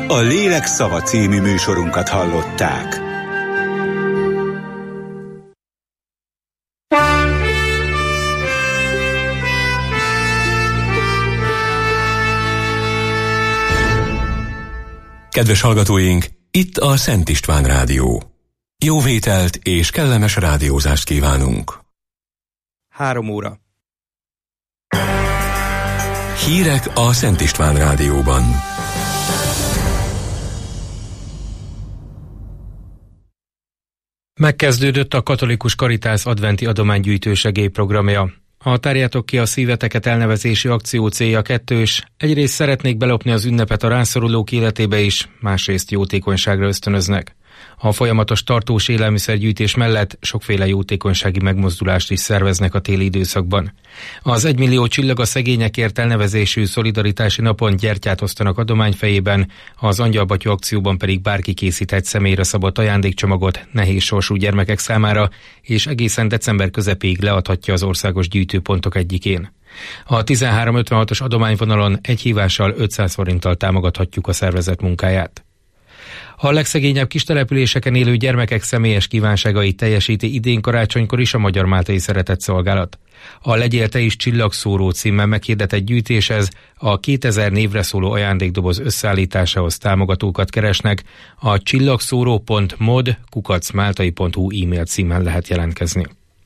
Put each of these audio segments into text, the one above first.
A Lélek Szava című műsorunkat hallották. Kedves hallgatóink, itt a Szent István Rádió. Jó vételt és kellemes rádiózást kívánunk. 3 óra. Hírek a Szent István Rádióban. Megkezdődött a Katolikus Karitász adventi adománygyűjtő segélyprogramja. A Tárjátok ki a szíveteket elnevezési akció célja kettős. Egyrészt szeretnék belopni az ünnepet a rászorulók életébe is, másrészt jótékonyságra ösztönöznek. A folyamatos tartós élelmiszergyűjtés mellett sokféle jótékonysági megmozdulást is szerveznek a téli időszakban. Az 1 millió csillag a szegényekért elnevezésű szolidaritási napon gyertyát osztanak adományfejében, az Angyalbattyú akcióban pedig bárki készít egy személyre szabott ajándékcsomagot nehéz sorsú gyermekek számára, és egészen december közepéig leadhatja az országos gyűjtőpontok egyikén. A 1356-os adományvonalon egy hívással 500 forinttal támogathatjuk a szervezet munkáját. A legszegényebb kistelepüléseken élő gyermekek személyes kívánságait teljesíti idén karácsonykor is a Magyar Máltai Szeretetszolgálat. A Legyél te is csillagszóró címmel meghirdetett gyűjtéshez a 2000 névre szóló ajándékdoboz összeállításához támogatókat keresnek. A csillagszóró.mod@máltai.hu e-mail címmel lehet jelentkezni.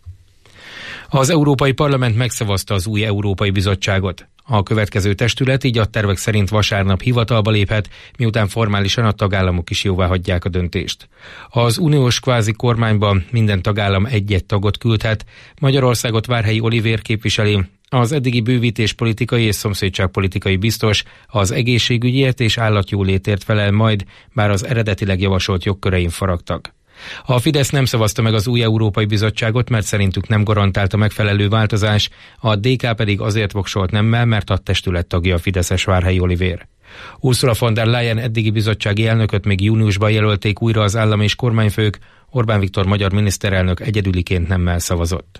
Az Európai Parlament megszavazta az új Európai Bizottságot. A következő testület így a tervek szerint vasárnap hivatalba léphet, miután formálisan a tagállamok is jóváhagyják a döntést. Az uniós kvázi kormányban minden tagállam egy-egy tagot küldhet. Magyarországot Várhelyi Olivér képviseli, az eddigi bővítéspolitikai és szomszédságpolitikai biztos az egészségügyért és állatjólétért felel majd, bár az eredetileg javasolt jogkörein faragtak. A Fidesz nem szavazta meg az új Európai Bizottságot, mert szerintük nem garantálta megfelelő változás, a DK pedig azért voksolt nemmel, mert a testület tagja a fideszes Várhelyi Olivér. Ursula von der Leyen eddigi bizottsági elnököt még júniusban jelölték újra az állam és kormányfők, Orbán Viktor magyar miniszterelnök egyedüliként nemmel szavazott.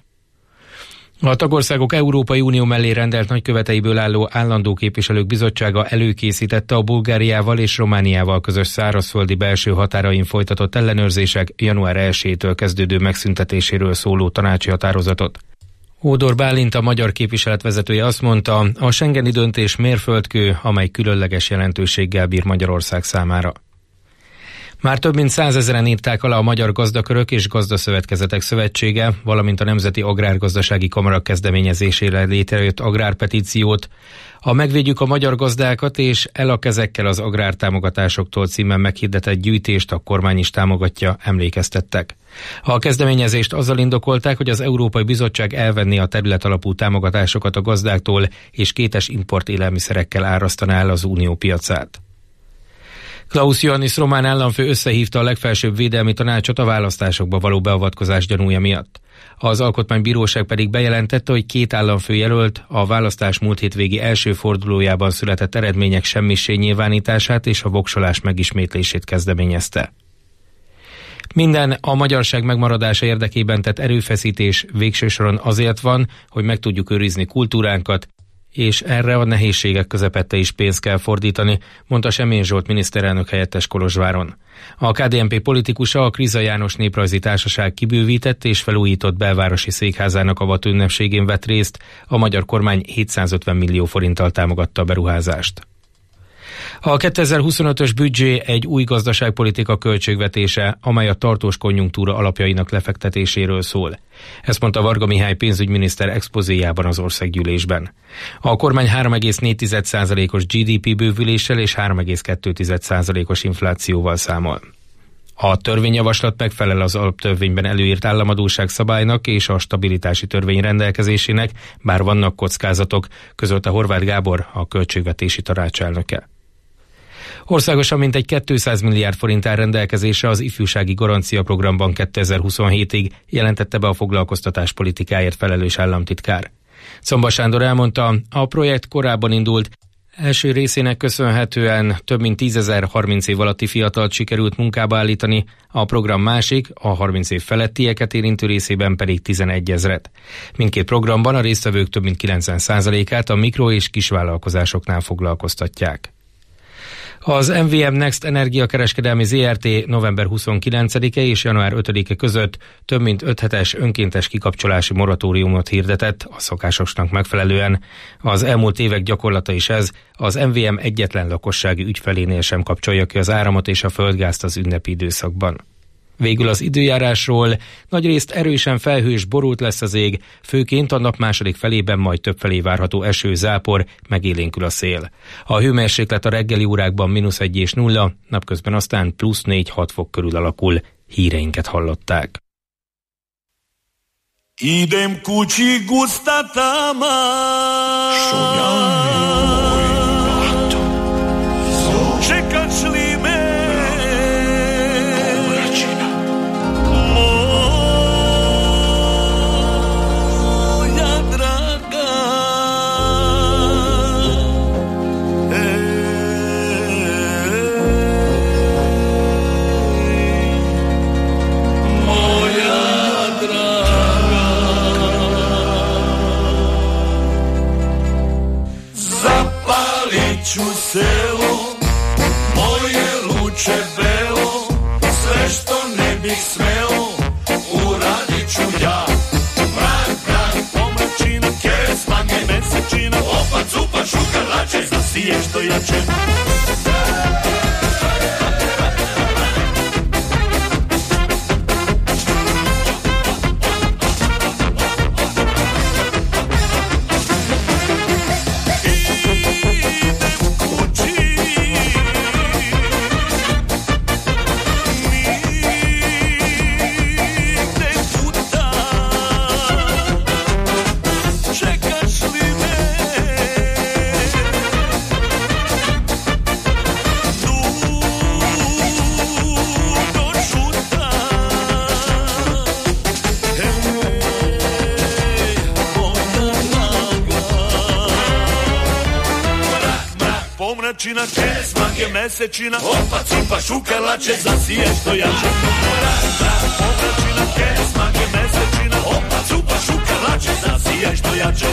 A tagországok Európai Unió mellé rendelt nagyköveteiből álló állandó képviselők bizottsága előkészítette a Bulgáriával és Romániával közös szárazföldi belső határain folytatott ellenőrzések január 1-től kezdődő megszüntetéséről szóló tanácsi határozatot. Ódor Bálint, a magyar képviselet vezetője azt mondta, a schengeni döntés mérföldkő, amely különleges jelentőséggel bír Magyarország számára. Már több mint 100 000-en írták alá a Magyar Gazdakörök és Gazdaszövetkezetek Szövetsége, valamint a Nemzeti Agrárgazdasági Kamara kezdeményezésére létrejött agrárpetíciót. A Megvédjük a magyar gazdákat és El a kezekkel az agrártámogatásoktól címen meghirdetett gyűjtést a kormány is támogatja, emlékeztettek. A kezdeményezést azzal indokolták, hogy az Európai Bizottság elvenné a területalapú támogatásokat a gazdáktól, és kétes import élelmiszerekkel árasztaná el az unió piacát. Klaus Iohannis román államfő összehívta a legfelsőbb védelmi tanácsot a választásokba való beavatkozás gyanúja miatt. Az alkotmánybíróság pedig bejelentette, hogy 2 államfő jelölt a választás múlt hétvégi első fordulójában született eredmények semmissé nyilvánítását és a voksolás megismétlését kezdeményezte. Minden a magyarság megmaradása érdekében tett erőfeszítés végső soron azért van, hogy meg tudjuk őrizni kultúránkat, és erre a nehézségek közepette is pénzt kell fordítani, mondta Semjén Zsolt miniszterelnök helyettes Kolozsváron. A KDNP politikusa a Kriza János Néprajzi Társaság kibővített és felújított belvárosi székházának avat ünnepségén vett részt, a magyar kormány 750 millió forinttal támogatta a beruházást. A 2025-ös büdzsé egy új gazdaságpolitika költségvetése, amely a tartós konjunktúra alapjainak lefektetéséről szól. Ezt mondta Varga Mihály pénzügyminiszter expozéjában az országgyűlésben. A kormány 3,4%-os GDP bővüléssel és 3,2%-os inflációval számol. A törvényjavaslat megfelel az alaptörvényben előírt államadósság szabálynak és a stabilitási törvény rendelkezésének, bár vannak kockázatok, közölte Horváth Gábor, a költségvetési tanácselnöke. Országosan mintegy 200 milliárd forint áll rendelkezésre az ifjúsági garancia programban 2027-ig, jelentette be a foglalkoztatás politikáért felelős államtitkár. Szomba Sándor elmondta, a projekt korábban indult, első részének köszönhetően több mint 10 000 30 év alatti fiatalt sikerült munkába állítani, a program másik, a 30 év felettieket érintő részében pedig 11 000. Mindkét programban a résztvevők több mint 90%-át a mikro- és kisvállalkozásoknál foglalkoztatják. Az MVM Next Energiakereskedelmi ZRT november 29-e és január 5-e között több mint 5 hetes önkéntes kikapcsolási moratóriumot hirdetett a szokásosnak megfelelően. Az elmúlt évek gyakorlata is ez, az MVM egyetlen lakossági ügyfelénél sem kapcsolja ki az áramot és a földgázt az ünnepi időszakban. Végül az időjárásról: nagyrészt erősen felhős, borult lesz az ég, főként a nap második felében, majd többfelé várható eső, zápor, megélénkül a szél. A hőmérséklet a reggeli órákban -1 és 0, napközben aztán +4-6 fok körül alakul. Híreinket hallották. Idem kući gusta tama. Čekaš li me? Ću selo, moje luče belo, sve što ne bih smelo, uradit ću ja. Mrak, mrak, pomračina, keres, mange, mesečina, opa, cupa, šuka, lače, zasije što jače. Pomračina, keres, mange, mesečina, opa, cupa, šuka, lače, zasije što jače. Pomračina, keres, mange, mesečina, opa, cupa, šuka, lače, zasije što jače.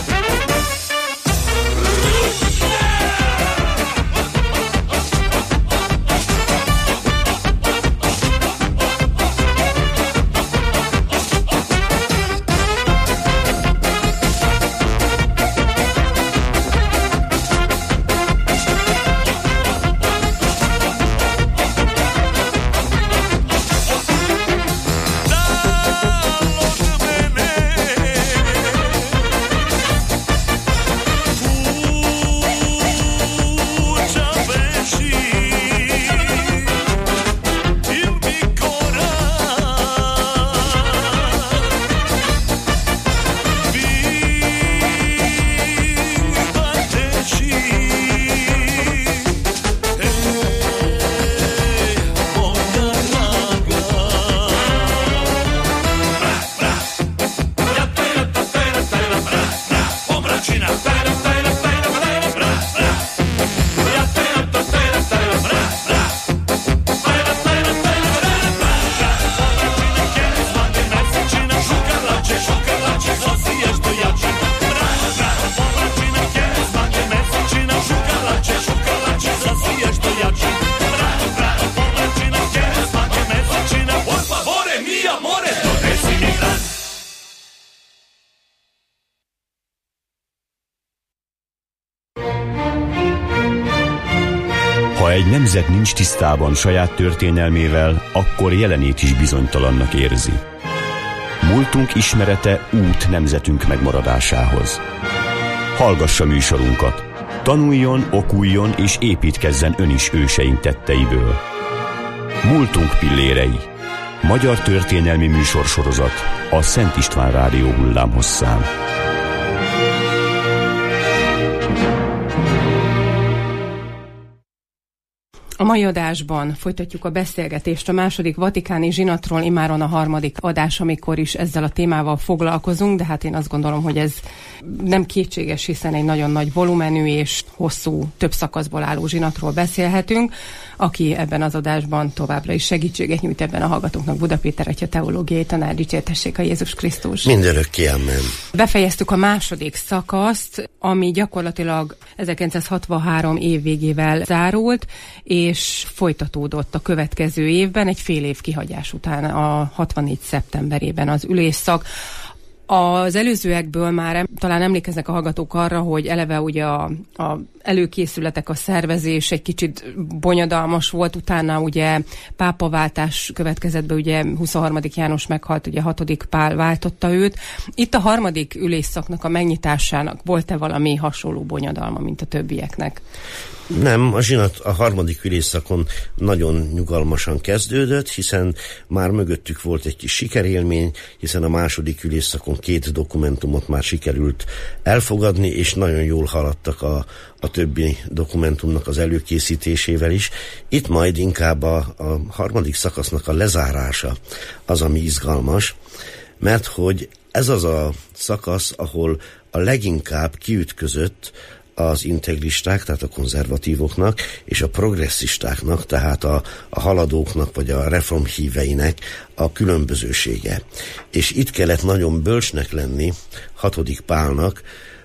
Ha egy nemzet nincs tisztában saját történelmével, akkor jelenét is bizonytalannak érzi. Múltunk ismerete út nemzetünk megmaradásához. Hallgassa műsorunkat. Tanuljon, okuljon és építkezzen ön is őseink tetteiből. Múltunk pillérei. Magyar történelmi műsorsorozat a Szent István Rádió hullámhosszán. A mai adásban folytatjuk a beszélgetést a második vatikáni zsinatról, immáron a harmadik adás, amikor is ezzel a témával foglalkozunk, de hát én azt gondolom, hogy ez nem kétséges, hiszen egy nagyon nagy volumenű és hosszú, több szakaszból álló zsinatról beszélhetünk. Aki ebben az adásban továbbra is segítséget nyújt ebben a hallgatóknak, Buda Péter atya teológiai tanár, dicsértessék a Jézus Krisztus. Mindörökké, amen. Befejeztük a második szakaszt, ami gyakorlatilag 1963 év végével zárult, és folytatódott a következő évben, egy fél év kihagyás után, a 64 szeptemberében az ülésszak. Az előzőekből már talán emlékeznek a hallgatók arra, hogy eleve ugye a előkészületek, a szervezés egy kicsit bonyodalmas volt, utána ugye pápaváltás következett be, ugye 23. János meghalt, ugye 6. Pál váltotta őt. Itt a harmadik ülésszaknak a megnyitásának volt-e valami hasonló bonyodalma, mint a többieknek? Nem, a zsinat a harmadik ülésszakon nagyon nyugalmasan kezdődött, hiszen már mögöttük volt egy kis sikerélmény, hiszen a második ülésszakon 2 dokumentumot már sikerült elfogadni, és nagyon jól haladtak a többi dokumentumnak az előkészítésével is. Itt majd inkább a harmadik szakasznak a lezárása az, ami izgalmas, mert hogy ez az a szakasz, ahol a leginkább kiütközött az integristák, tehát a konzervatívoknak, és a progresszistáknak, tehát a haladóknak, vagy a reformhíveinek a különbözősége. És itt kellett nagyon bölcsnek lenni 6. Pálnak,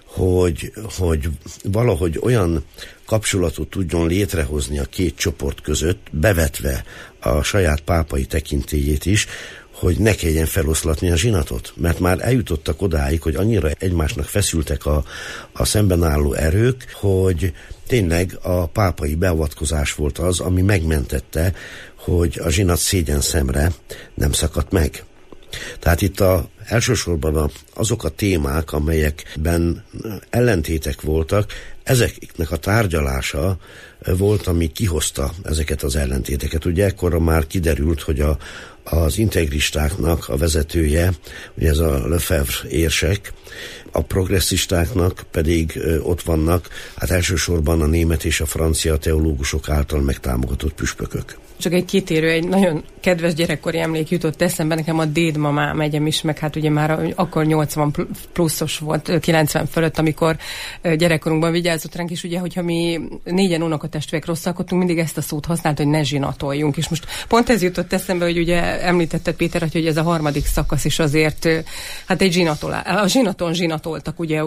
hogy valahogy olyan kapcsolatot tudjon létrehozni a 2 csoport között, bevetve a saját pápai tekintélyét is, hogy ne kelljen feloszlatni a zsinatot. Mert már eljutottak odáig, hogy annyira egymásnak feszültek a szemben álló erők, hogy tényleg a pápai beavatkozás volt az, ami megmentette, hogy a zsinat szégyenszemre nem szakadt meg. Tehát itt elsősorban azok a témák, amelyekben ellentétek voltak, ezeknek a tárgyalása volt, ami kihozta ezeket az ellentéteket. Ugye ekkorra már kiderült, hogy az integristáknak a vezetője, ugye ez a Lefebvre érsek, a progresszistáknak pedig ott vannak, hát elsősorban a német és a francia teológusok által megtámogatott püspökök. Csak egy kitérő, egy nagyon kedves gyerekkori emlék jutott eszembe, nekem a dédmamám egyem is, meg hát ugye már akkor 80 pluszos volt, 90 fölött, amikor gyerekkorunkban vigyázott ránk, és ugye, hogyha mi 4 unokatestvérek rosszalkodtunk, mindig ezt a szót használt, hogy ne zsinatoljunk. És most pont ez jutott eszembe, hogy ugye említetted, Péter, hogy ez a harmadik szakasz is azért, hát egy a zsinaton zsinatoltak ugye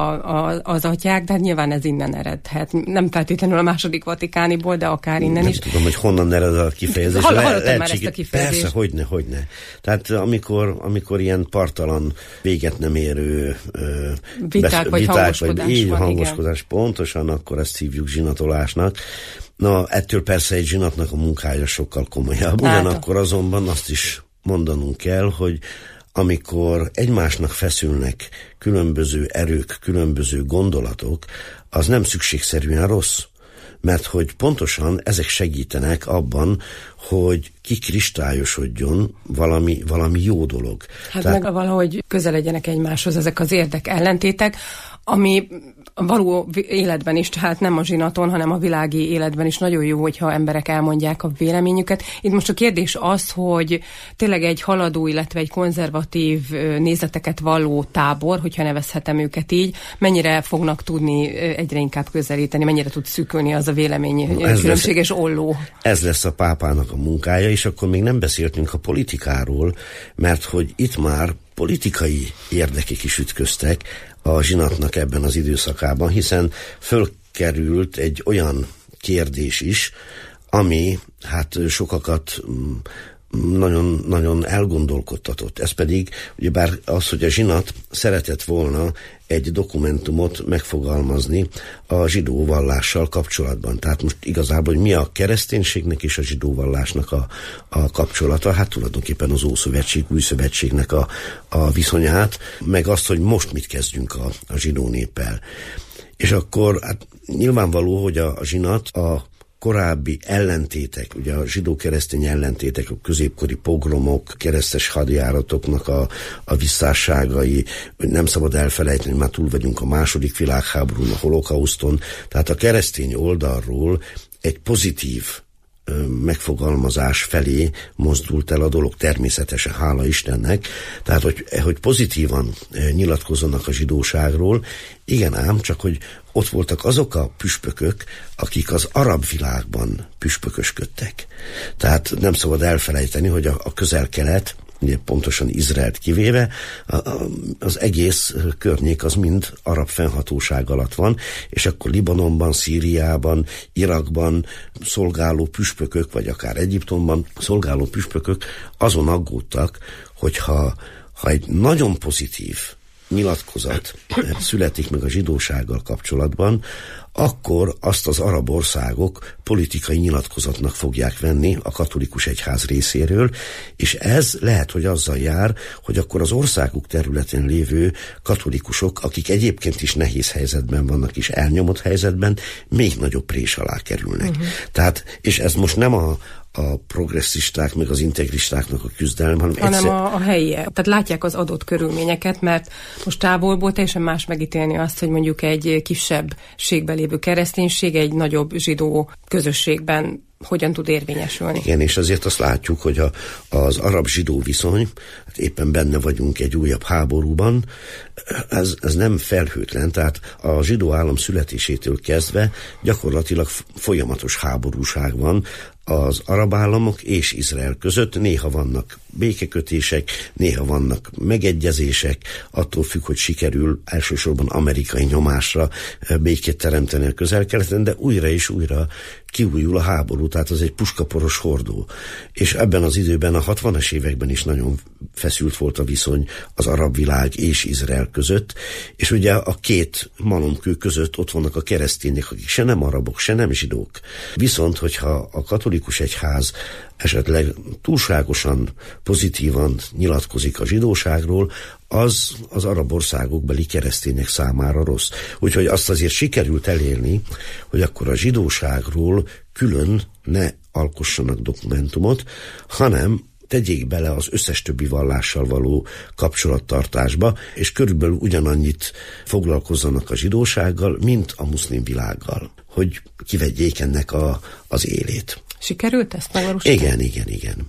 az atyák, de hát nyilván ez innen eredhet. Nem feltétlenül a második vatikániból, de akár innen is. Nem tudom, hogy honnan ered a kifejezés. Hallottam már ezt a kifejezést. Persze, hogyne. Tehát amikor ilyen partalan, véget nem érő viták vagy hangoskodás, pontosan, akkor ezt hívjuk zsinatolásnak. Na, ettől persze egy zsinatnak a munkája sokkal komolyabb. Ugyanakkor azonban azt is mondanunk kell, hogy amikor egymásnak feszülnek különböző erők, különböző gondolatok, az nem szükségszerűen rossz. Mert hogy pontosan ezek segítenek abban, hogy kikristályosodjon valami jó dolog. Hát meg valahogy közeledjenek egymáshoz ezek az érdek ellentétek, ami a való életben is, tehát nem a zsinaton, hanem a világi életben is nagyon jó, hogyha emberek elmondják a véleményüket. Itt most a kérdés az, hogy tényleg egy haladó, illetve egy konzervatív nézeteket valló tábor, hogyha nevezhetem őket így, mennyire fognak tudni egyre inkább közelíteni, mennyire tud szűkölni az a vélemény különbséges olló. Ez lesz a pápának a munkája, és akkor még nem beszéltünk a politikáról, mert hogy itt már politikai érdekek is ütköztek a zsinatnak ebben az időszakában, hiszen fölkerült egy olyan kérdés is, ami hát sokakat nagyon, nagyon elgondolkodtatott. Ez pedig ugyebár az, hogy a zsinat szeretett volna egy dokumentumot megfogalmazni a zsidó vallással kapcsolatban. Tehát most igazából, hogy mi a kereszténységnek és a zsidó vallásnak a kapcsolata, hát tulajdonképpen az Ószövetség, Új Szövetségnek a viszonyát, meg azt, hogy most mit kezdjünk a zsidó néppel. És akkor hát nyilvánvaló, hogy a zsinat a korábbi ellentétek, ugye a zsidó-keresztény ellentétek, a középkori pogromok, keresztes hadjáratoknak a visszásságai, nem szabad elfelejteni, már túl vagyunk a második világháborún, a holokauszton, tehát a keresztény oldalról egy pozitív megfogalmazás felé mozdult el a dolog, természetesen, hála Istennek. Tehát, hogy pozitívan nyilatkozzanak a zsidóságról, igen ám, csak hogy ott voltak azok a püspökök, akik az arab világban püspökösködtek. Tehát nem szabad elfelejteni, hogy a Közel-Kelet, ugye pontosan Izraelt kivéve, az egész környék az mind arab fennhatóság alatt van, és akkor Libanonban, Szíriában, Irakban szolgáló püspökök, vagy akár Egyiptomban szolgáló püspökök azon aggódtak, hogyha egy nagyon pozitív nyilatkozat születik meg a zsidósággal kapcsolatban, akkor azt az arab országok politikai nyilatkozatnak fogják venni a katolikus egyház részéről, és ez lehet, hogy azzal jár, hogy akkor az országuk területén lévő katolikusok, akik egyébként is nehéz helyzetben vannak, és elnyomott helyzetben, még nagyobb prés alá kerülnek. Tehát, és ez most nem a progresszisták, meg az integristáknak a küzdelem, hanem a helyiek. Tehát látják az adott körülményeket, mert most távolból teljesen más megítélni azt, hogy mondjuk egy kisebbségben lévő kereszténység egy nagyobb zsidó közösségben hogyan tud érvényesülni. Igen, és azért azt látjuk, hogy az arab-zsidó viszony, hát éppen benne vagyunk egy újabb háborúban, ez nem felhőtlen, tehát a zsidó állam születésétől kezdve gyakorlatilag folyamatos háborúság van az arab államok és Izrael között. Néha vannak békekötések, néha vannak megegyezések, attól függ, hogy sikerül elsősorban amerikai nyomásra békét teremteni a Közel-Keleten, de újra és újra kiújul a háború, tehát az egy puskaporos hordó. És ebben az időben, a 60-as években is nagyon feszült volt a viszony az arab világ és Izrael között, és ugye a két malomkő között ott vannak a keresztények, akik se nem arabok, se nem zsidók. Viszont, hogyha a katolikus egyház esetleg túlságosan pozitívan nyilatkozik a zsidóságról, az arab országokbeli keresztények számára rossz. Úgyhogy azt azért sikerült elérni, hogy akkor a zsidóságról külön ne alkossanak dokumentumot, hanem tegyék bele az összes többi vallással való kapcsolattartásba, és körülbelül ugyanannyit foglalkozzanak a zsidósággal, mint a muszlim világgal, hogy kivegyék ennek az élét. Sikerült ezt megvalósítani? Igen.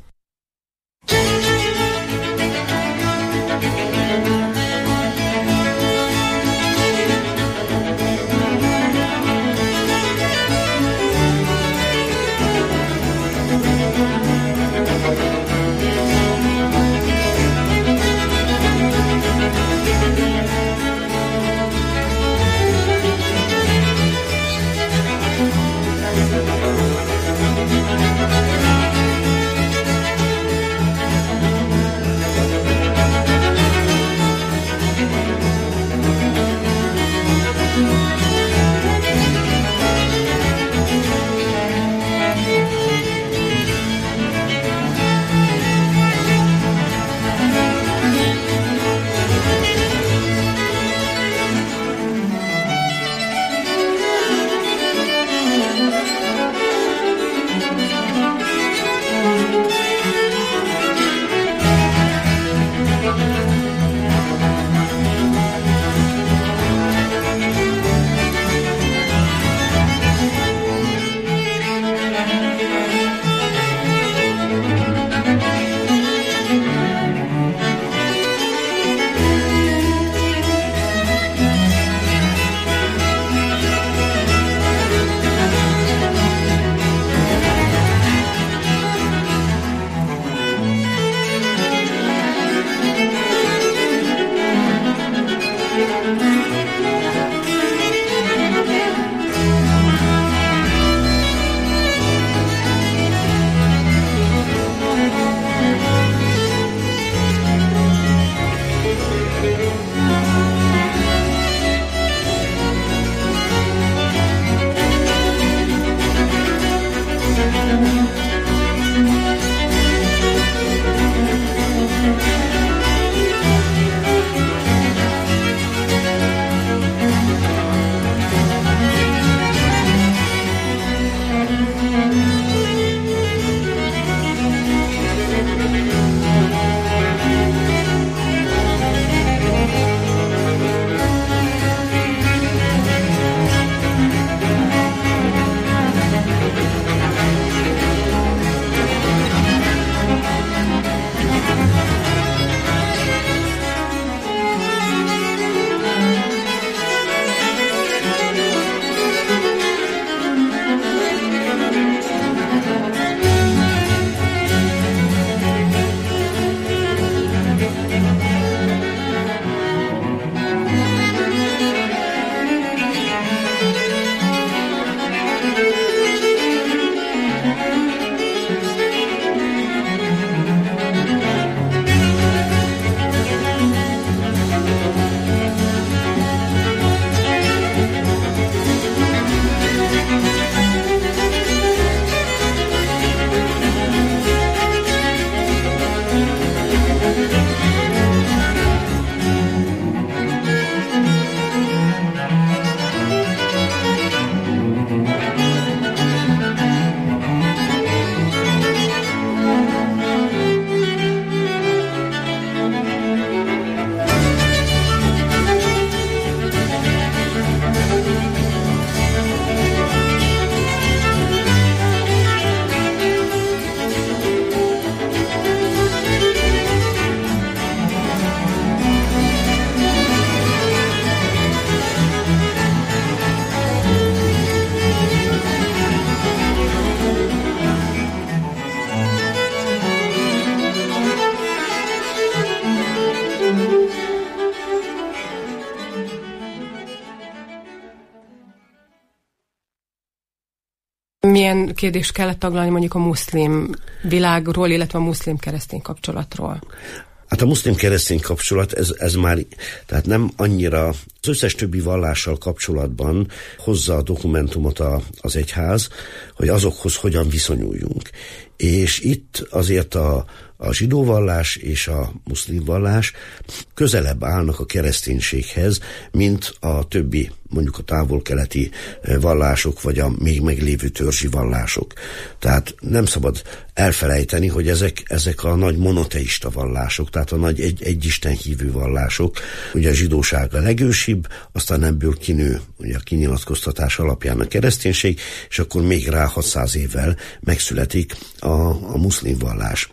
Milyen kérdést kellett taglalni mondjuk a muszlim világról, illetve a muszlim-keresztény kapcsolatról? Hát a muszlim-keresztény kapcsolat, ez már, tehát nem annyira az összes többi vallással kapcsolatban hozza a dokumentumot az egyház, hogy azokhoz hogyan viszonyuljunk. És itt azért a zsidó vallás és a muszlim vallás közelebb állnak a kereszténységhez, mint a többi, mondjuk a távol-keleti vallások, vagy a még meglévő törzsi vallások. Tehát nem szabad elfelejteni, hogy ezek a nagy monoteista vallások, tehát a nagy egyisten hívő vallások. Ugye a zsidóság a legősibb, aztán ebből kinő ugye a kinyilatkoztatás alapján a kereszténység, és akkor még rá 600 évvel megszületik a muszlim vallás.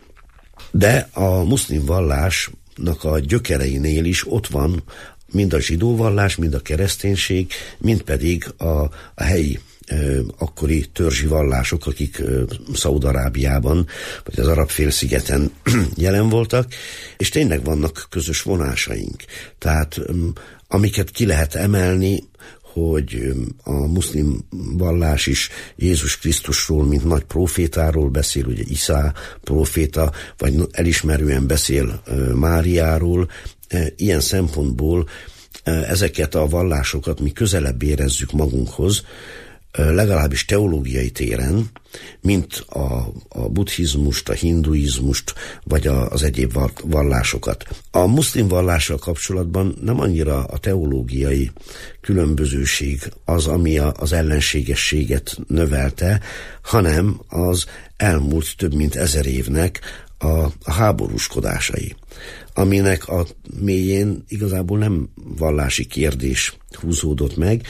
De a muszlim vallásnak a gyökereinél is ott van mind a zsidó vallás, mind a kereszténység, mind pedig a helyi akkori törzsi vallások, akik Szaúd-Arábiában, vagy az Arab-félszigeten jelen voltak, és tényleg vannak közös vonásaink. Tehát amiket ki lehet emelni, hogy a muszlim vallás is Jézus Krisztusról, mint nagy profétáról beszél, ugye Iszá proféta, vagy elismerően beszél Máriáról. Ilyen szempontból ezeket a vallásokat mi közelebb érezzük magunkhoz, legalábbis teológiai téren, mint a buddhizmust, a hinduizmust, vagy az egyéb vallásokat. A muszlim vallással kapcsolatban nem annyira a teológiai különbözőség az, ami az ellenségességet növelte, hanem az elmúlt több mint 1000 évnek a háborúskodásai, aminek a mélyén igazából nem vallási kérdés húzódott meg,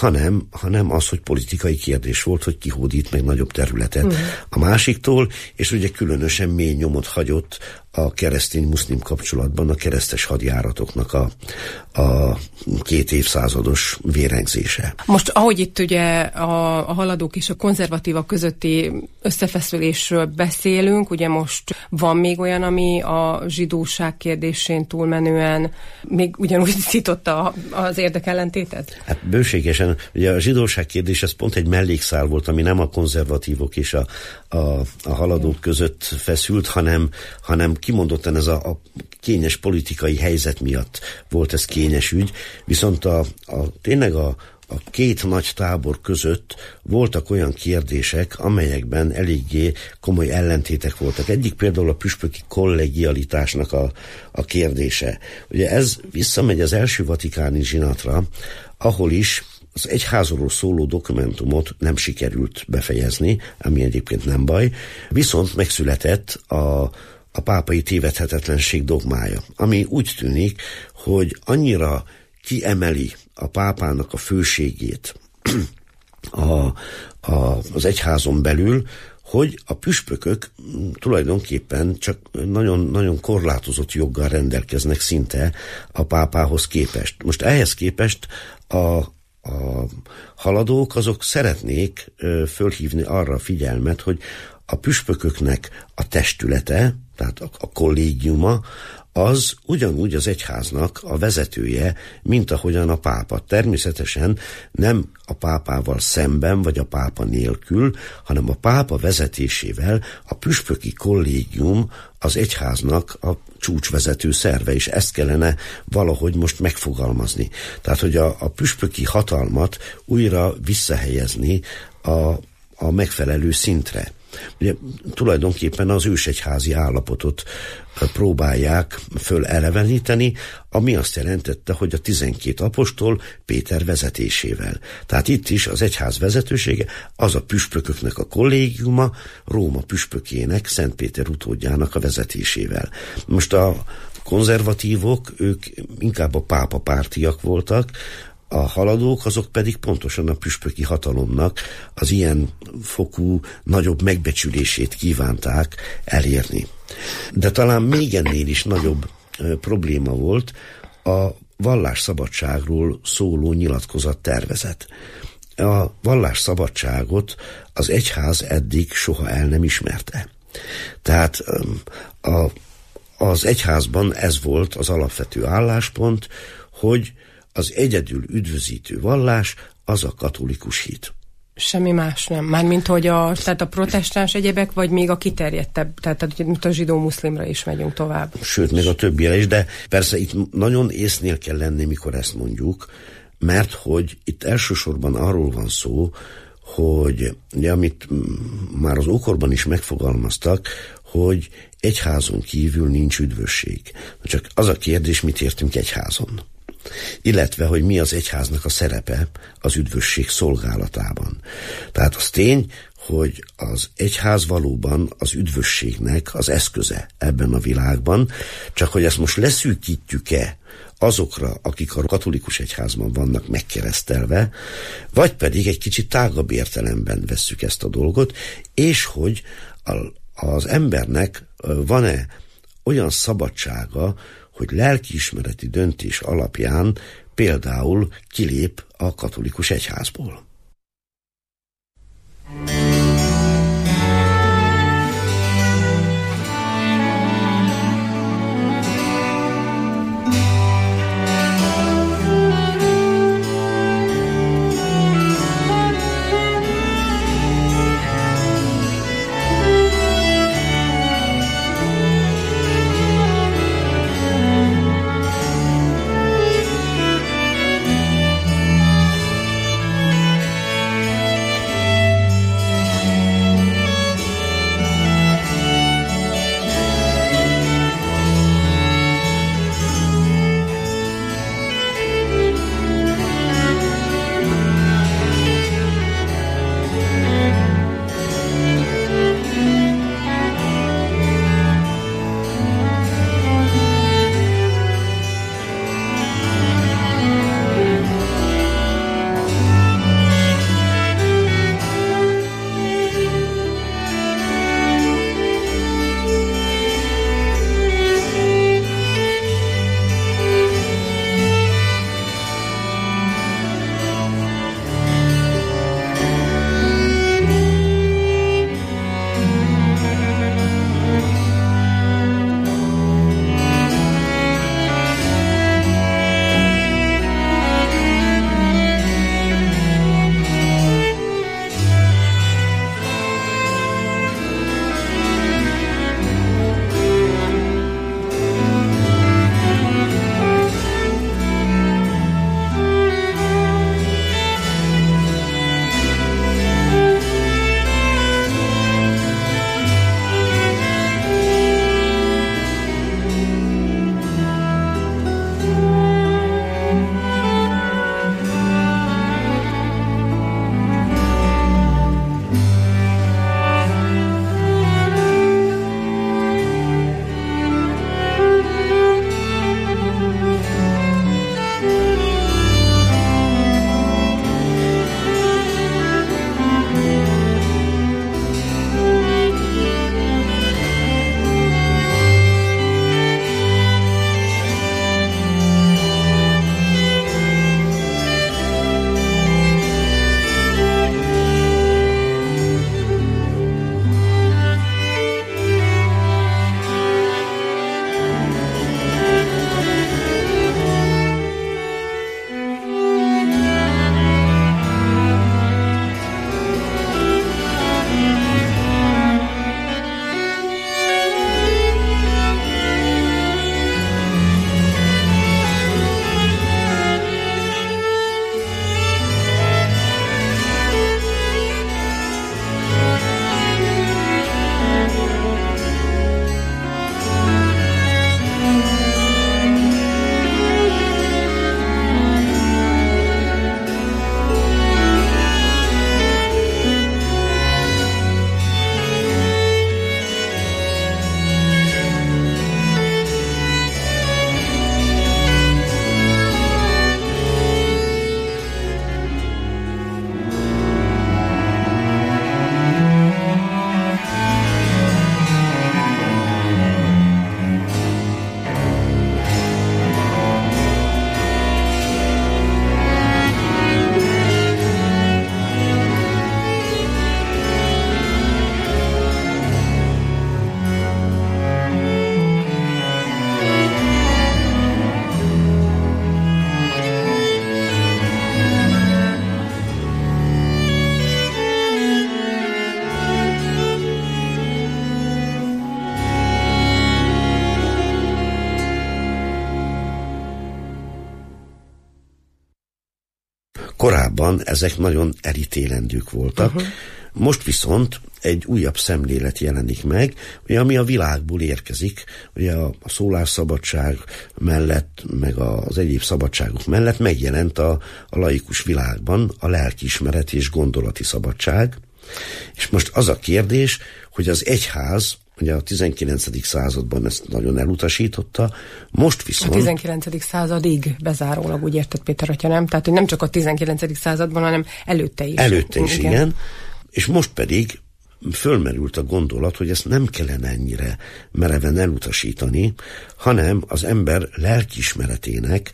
hanem az, hogy politikai kérdés volt, hogy ki hódít meg nagyobb területet a másiktól, és ugye különösen mély nyomot hagyott a keresztény-muszlim kapcsolatban a keresztes hadjáratoknak a 2 évszázados vérengzése. Most ahogy itt ugye a haladók és a konzervatívak közötti összefeszülésről beszélünk, ugye most van még olyan, ami a zsidóság kérdésén túlmenően még ugyanúgy szította az érdekellentétet? Hát bőségesen. Ugye a zsidóság kérdés, ez pont egy mellékszál volt, ami nem a konzervatívok és a haladók között feszült, hanem kimondottan ez a kényes politikai helyzet miatt volt ez kényes ügy, viszont tényleg a két nagy tábor között voltak olyan kérdések, amelyekben eléggé komoly ellentétek voltak. Egyik például a püspöki kollegialitásnak a kérdése. Ugye ez visszamegy az első vatikáni zsinatra, ahol is az egyházról szóló dokumentumot nem sikerült befejezni, ami egyébként nem baj, viszont megszületett a pápai tévedhetetlenség dogmája, ami úgy tűnik, hogy annyira kiemeli a pápának a főségét az egyházon belül, hogy a püspökök tulajdonképpen csak nagyon korlátozott joggal rendelkeznek szinte a pápához képest. Most ehhez képest a haladók azok szeretnék fölhívni arra a figyelmet, hogy a püspököknek a testülete, tehát a kollégiuma, az ugyanúgy az egyháznak a vezetője, mint ahogyan a pápa. Természetesen nem a pápával szemben, vagy a pápa nélkül, hanem a pápa vezetésével a püspöki kollégium az egyháznak a csúcsvezető szerve, és ezt kellene valahogy most megfogalmazni. Tehát, hogy a püspöki hatalmat újra visszahelyezni a megfelelő szintre. Ugye, tulajdonképpen az ősegyházi állapotot próbálják föleleveníteni, ami azt jelentette, hogy a 12 apostol Péter vezetésével. Tehát itt is az egyház vezetősége, az a püspököknek a kollégiuma, Róma püspökének, Szent Péter utódjának a vezetésével. Most a konzervatívok, ők inkább a pápa pártiak voltak, a haladók azok pedig pontosan a püspöki hatalomnak az ilyen fokú nagyobb megbecsülését kívánták elérni. De talán még ennél is nagyobb probléma volt a vallásszabadságról szóló nyilatkozat tervezet. A vallásszabadságot az egyház eddig soha el nem ismerte. Tehát az egyházban ez volt az alapvető álláspont, hogy az egyedül üdvözítő vallás az a katolikus hit. Semmi más nem. Mármint, hogy tehát a protestáns egyebek, vagy még a kiterjedtebb, tehát mint a zsidó-muszlimra is megyünk tovább. Sőt, még a többire is, de persze itt nagyon észnél kell lenni, mikor ezt mondjuk, mert hogy itt elsősorban arról van szó, hogy ugye, amit már az ókorban is megfogalmaztak, hogy egyházon kívül nincs üdvösség. Csak az a kérdés, mit értünk egyházon? Illetve, hogy mi az egyháznak a szerepe az üdvösség szolgálatában. Tehát az tény, hogy az egyház valóban az üdvösségnek az eszköze ebben a világban, csak hogy ezt most leszűkítjük-e azokra, akik a katolikus egyházban vannak megkeresztelve, vagy pedig egy kicsit tágabb értelemben vesszük ezt a dolgot, és hogy az embernek van-e olyan szabadsága, hogy lelkiismereti döntés alapján például kilép a katolikus egyházból. korábban ezek nagyon elítélendők voltak. Most viszont egy újabb szemlélet jelenik meg, ugye, ami a világból érkezik, ugye a szólásszabadság mellett, meg az egyéb szabadságok mellett megjelent a laikus világban a lelkiismeret és gondolati szabadság. És most az a kérdés, hogy az egyház, ugye a 19. században ezt nagyon elutasította, most viszont... A 19. századig bezárólag, úgy érted, Péter atya, nem? Tehát, hogy nem csak a 19. században, hanem előtte is. Előtte is, igen. És most pedig fölmerült a gondolat, hogy ezt nem kellene ennyire mereven elutasítani, hanem az ember lelkiismeretének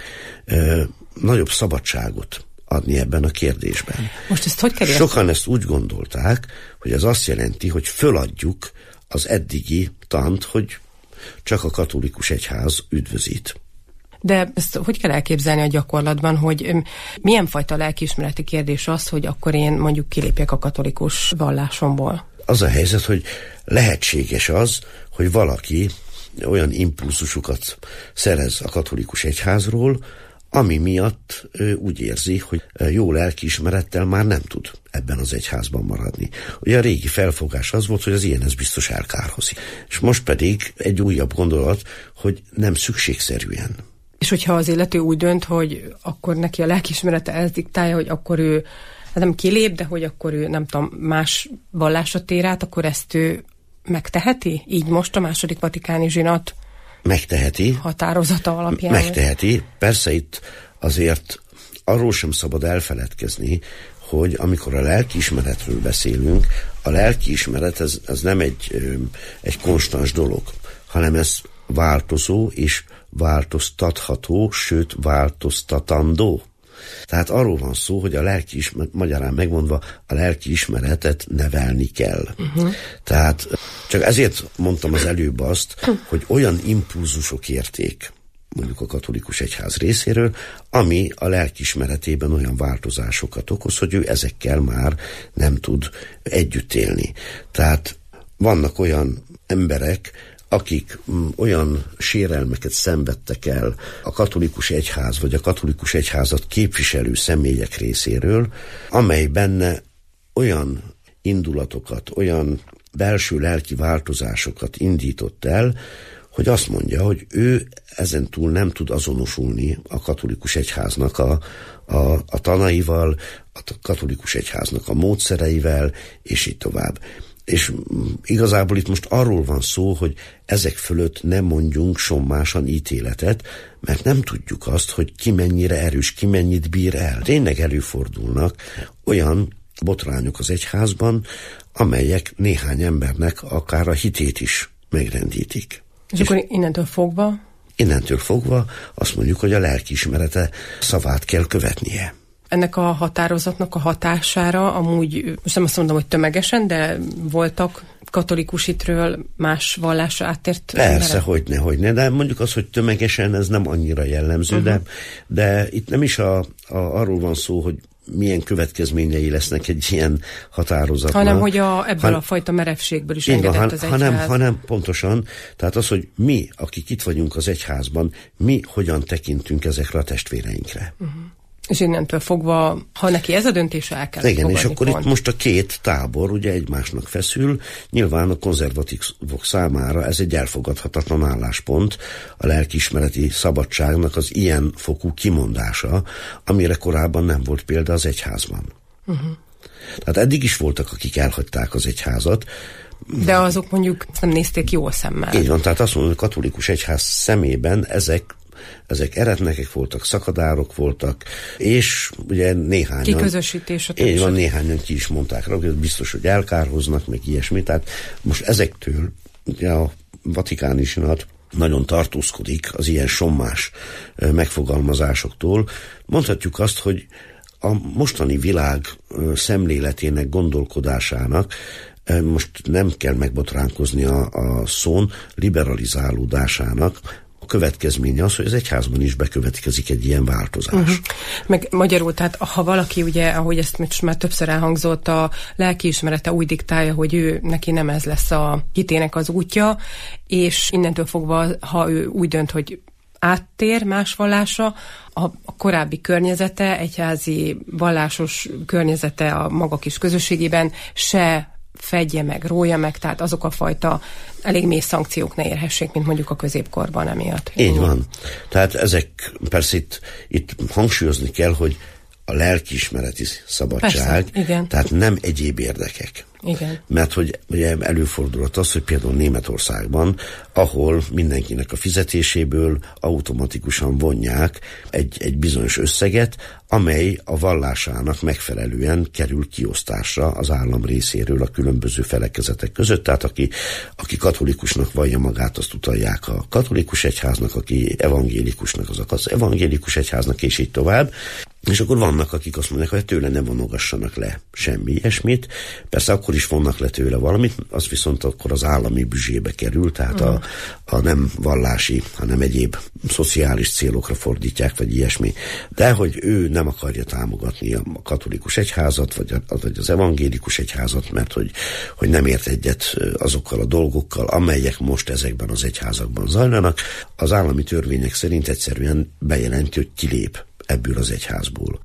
nagyobb szabadságot adni ebben a kérdésben. Most ezt hogy kell Sokan ezt úgy gondolták, hogy ez azt jelenti, hogy föladjuk az eddigi tant, hogy csak a katolikus egyház üdvözít. De ezt hogy kell elképzelni a gyakorlatban, hogy milyen fajta lelkiismereti kérdés az, hogy akkor én mondjuk kilépjek a katolikus vallásomból? Az a helyzet, hogy lehetséges az, hogy valaki olyan impulzusokat szerez a katolikus egyházról, ami miatt úgy érzi, hogy jó lelkiismerettel már nem tud ebben az egyházban maradni. Ugye a régi felfogás az volt, hogy az ilyen ez biztos elkárhozik. És most pedig egy újabb gondolat, hogy nem szükségszerűen. És hogyha az illető úgy dönt, hogy akkor neki a lelkiismerete ezt diktálja, hogy akkor ő nem kilép, de hogy akkor ő nem tudom, más vallásra tér át, akkor ezt ő megteheti? Így most a második vatikáni zsinat megteheti. Határozata alapján. Megteheti. Persze itt azért arról sem szabad elfeledkezni, hogy amikor a lelkiismeretről beszélünk, a lelkiismeret ez nem egy konstans dolog, hanem ez változó és változtatható, sőt változtatandó. Tehát arról van szó, hogy a magyarán megmondva a lelkiismeretet nevelni kell. Tehát csak ezért mondtam az előbb azt, hogy olyan impulzusok érték mondjuk a katolikus egyház részéről, ami a lelkiismeretében olyan változásokat okoz, hogy ő ezekkel már nem tud együtt élni. Tehát vannak olyan emberek, akik olyan sérelmeket szenvedtek el a katolikus egyház, vagy a katolikus egyházat képviselő személyek részéről, amely benne olyan indulatokat, olyan belső lelki változásokat indított el, hogy azt mondja, hogy ő ezentúl nem tud azonosulni a katolikus egyháznak a tanaival, a katolikus egyháznak a módszereivel, és így tovább. És igazából itt most arról van szó, hogy ezek fölött nem mondjunk sommásan ítéletet, mert nem tudjuk azt, hogy ki mennyire erős, ki mennyit bír el. Tényleg előfordulnak olyan botrányok az egyházban, amelyek néhány embernek akár a hitét is megrendítik. És akkor innentől fogva? Innentől fogva azt mondjuk, hogy a lelkiismerete szavát kell követnie. Ennek a határozatnak a hatására amúgy, most nem azt mondom, hogy tömegesen, de voltak katolikus hitről más vallásra áttért Persze, hogyne, de mondjuk az, hogy tömegesen, ez nem annyira jellemző, de itt nem is arról van szó, hogy milyen következményei lesznek egy ilyen határozatnak. Hanem, hogy ebből a fajta merevségből is engedett az egyház. Hanem pontosan, tehát az, hogy mi, akik itt vagyunk az egyházban, mi hogyan tekintünk ezekre a testvéreinkre. És innentől fogva, ha neki ez a döntése, el kell igen, és akkor pont. Itt most a két tábor ugye egymásnak feszül, nyilván a konzervatívok számára ez egy elfogadhatatlan álláspont, a lelkiismereti szabadságnak az ilyen fokú kimondása, amire korábban nem volt példa az egyházban. Tehát eddig is voltak, akik elhagyták az egyházat. De azok mondjuk nem nézték jó szemmel. Így van, tehát azt mondom, hogy a katolikus egyház szemében ezek eretnekek voltak, szakadárok voltak, és ugye néhányan... Kiközösítés. Így van, néhányan ki is mondták rá, hogy biztos, hogy elkárhoznak, meg ilyesmi. Tehát most ezektől ugye a vatikáni zsinat nagyon tartózkodik az ilyen sommás megfogalmazásoktól. Mondhatjuk azt, hogy a mostani világ szemléletének, gondolkodásának most nem kell megbotránkozni a szón, liberalizálódásának a következménye az, hogy az egyházban is bekövetkezik egy ilyen változás. Meg magyarul, tehát ha valaki ugye, ahogy ezt most már többször elhangzott, a lelkiismerete úgy diktálja, hogy neki nem ez lesz a hitének az útja, és innentől fogva, ha ő úgy dönt, hogy áttér más vallásra, a korábbi környezete, egyházi vallásos környezete a maga kis közösségében se fedje meg, rója meg, tehát azok a fajta elég mély szankciók ne érhessék, mint mondjuk a középkorban emiatt. Így van. Tehát ezek, persze itt hangsúlyozni kell, hogy a lelkiismereti szabadság, persze, igen. Tehát nem egyéb érdekek. Igen. Mert hogy ugye előfordulhat az, hogy például Németországban, ahol mindenkinek a fizetéséből automatikusan vonják egy bizonyos összeget, amely a vallásának megfelelően kerül kiosztásra az állam részéről a különböző felekezetek között. Tehát aki katolikusnak vallja magát, azt utalják a katolikus egyháznak, aki evangélikusnak, az evangélikus egyháznak, és így tovább. És akkor vannak, akik azt mondják, hogy tőle ne vonogassanak le semmi ilyesmit. Persze akkor is vonnak le tőle valamit, az viszont akkor az állami büdzsébe kerül, tehát a nem vallási, hanem egyéb szociális célokra fordítják, vagy ilyesmi. De hogy ő nem akarja támogatni a katolikus egyházat, vagy az evangélikus egyházat, mert hogy nem ért egyet azokkal a dolgokkal, amelyek most ezekben az egyházakban zajlanak, az állami törvények szerint egyszerűen bejelenti, hogy kilép ebből az egyházból.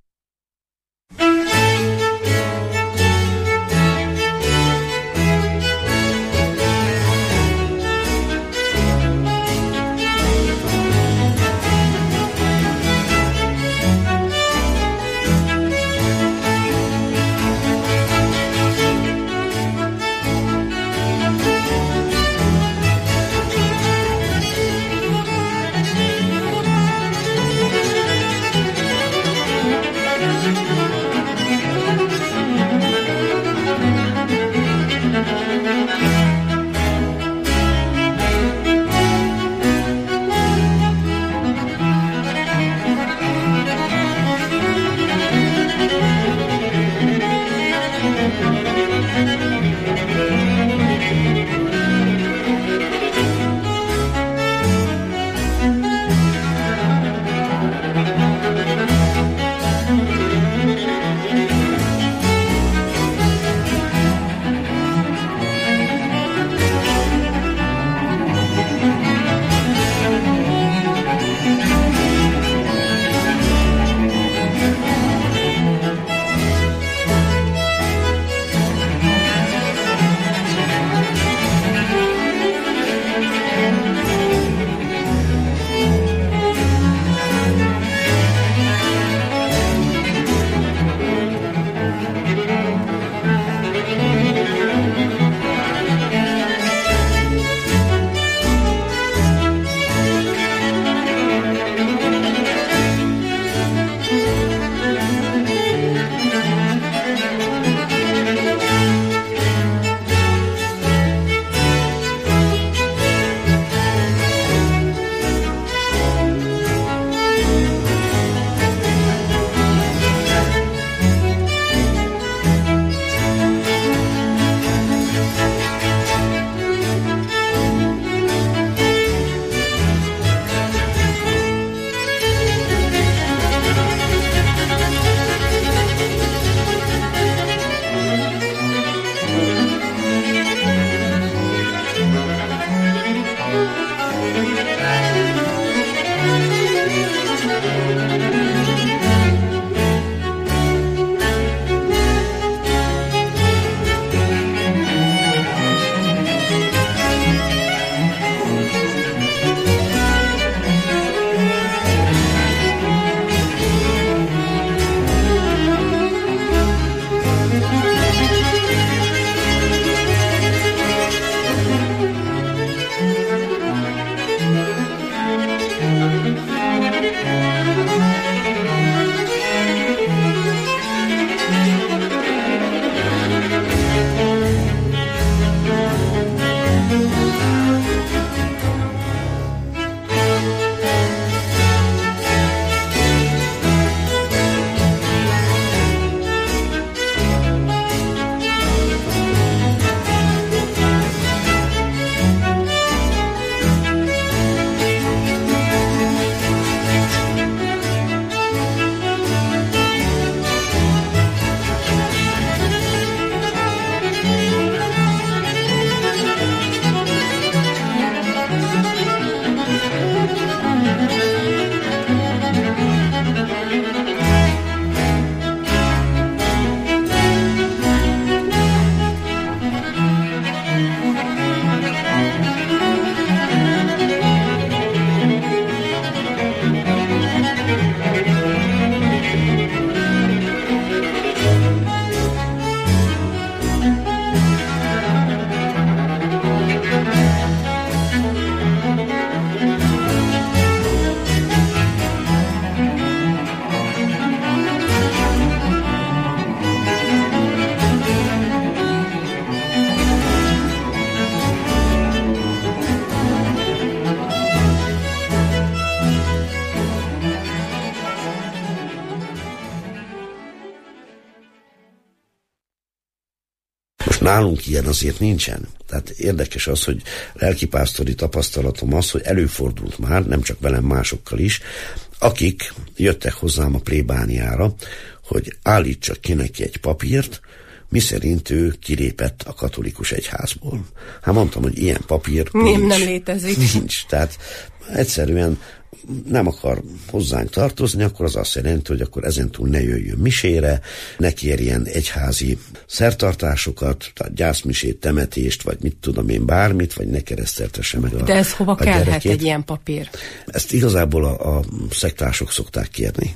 Nálunk ilyen azért nincsen. Tehát érdekes az, hogy lelkipásztori tapasztalatom az, hogy előfordult már, nem csak velem, másokkal is, akik jöttek hozzám a plébániára, hogy állítsak ki neki egy papírt, miszerint ő kilépett a katolikus egyházból. Hát mondtam, hogy ilyen papír nincs. Nem létezik. Nincs. Tehát egyszerűen nem akar hozzánk tartozni, akkor az azt jelenti, hogy akkor ezentúl ne jöjjön misére, ne kérjen egyházi szertartásokat, tehát gyászmisét, temetést, vagy mit tudom én, bármit, vagy ne kereszteltesse meg a De ez hova kellhet gyerekét. egy ilyen papír? Ezt igazából a szektások szokták kérni.